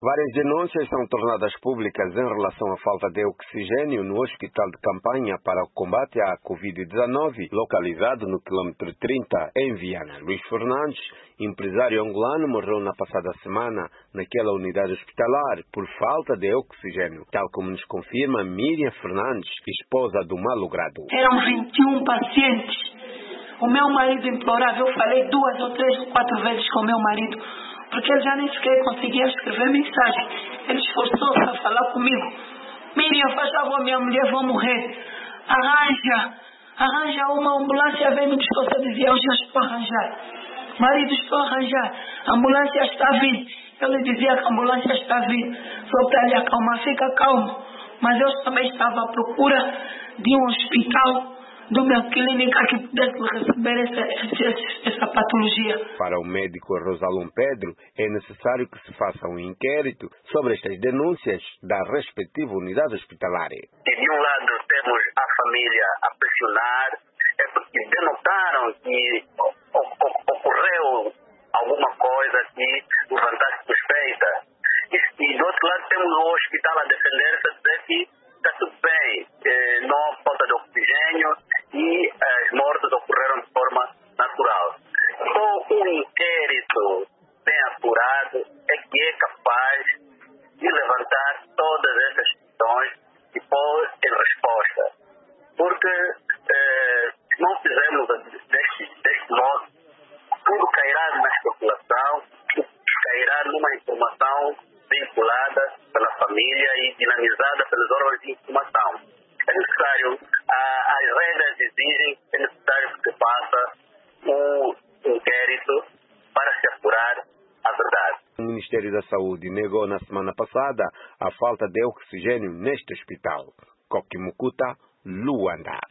Várias denúncias são tornadas públicas em relação à falta de oxigênio no hospital de campanha para o combate à Covid-19, localizado no quilômetro 30, em Viana. Luís Fernandes, empresário angolano, morreu na passada semana naquela unidade hospitalar por falta de oxigênio, tal como nos confirma Miriam Fernandes, esposa do malogrado. Eram 21 pacientes. O meu marido implorava, eu falei 2 ou 3 ou 4 vezes com o meu marido, porque ele já nem sequer conseguia escrever mensagem. Ele esforçou-se a falar comigo. Miriam, faz favor, minha mulher vai morrer. Arranja uma ambulância, vem no pescoço. Eu dizia, eu já estou a arranjar. Marido, estou a arranjar. A ambulância está a vir. Eu lhe dizia que a ambulância está a vir. Só para lhe acalmar, fica calmo. Mas eu também estava à procura de um hospital, de uma clínica que pudesse receber essa patologia. Para o médico Rosalom Pedro, é necessário que se faça um inquérito sobre estas denúncias da respectiva unidade hospitalar. De um lado temos a família a pressionar, é porque denotaram que ocorreu alguma coisa que levantasse suspeita. E do outro lado temos o hospital a defender-se, a dizer que está tudo bem, não há falta de oxigênio e as mortes ocorreram de forma natural. Só um inquérito bem apurado é que é capaz de levantar todas essas questões e pôr em resposta. Porque se não fizermos deste modo, tudo cairá na especulação, cairá numa informação vinculada pela família e dinamizada pelos órgãos de informação. É necessário, as regras exigem, é necessário que se faça um inquérito para se apurar a verdade. O Ministério da Saúde negou na semana passada a falta de oxigênio neste hospital. Coquimucuta, Luanda.